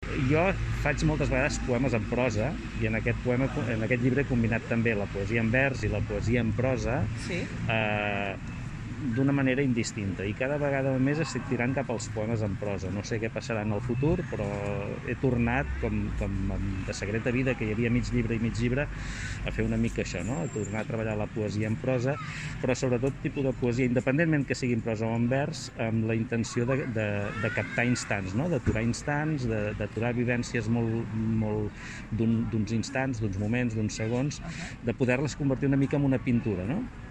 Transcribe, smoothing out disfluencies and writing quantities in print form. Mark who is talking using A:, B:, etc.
A: Jo faig moltes vegades poemes en prosa i en aquest llibre he combinat també la poesia en vers i la poesia en prosa
B: Sí.
A: d'una manera indistinta, i cada vegada més estic tirant cap als poemes en prosa. No sé què passarà en el futur, però he tornat, com de secreta vida, que hi havia mig llibre i mig llibre, a fer una mica això, no? A tornar a treballar la poesia en prosa, però sobretot tipus de poesia, independentment que sigui en prosa o en vers, amb la intenció de captar instants, no? D'aturar instants, d'aturar vivències d'uns instants, d'uns moments, d'uns segons, de poder-les convertir una mica en una pintura, no?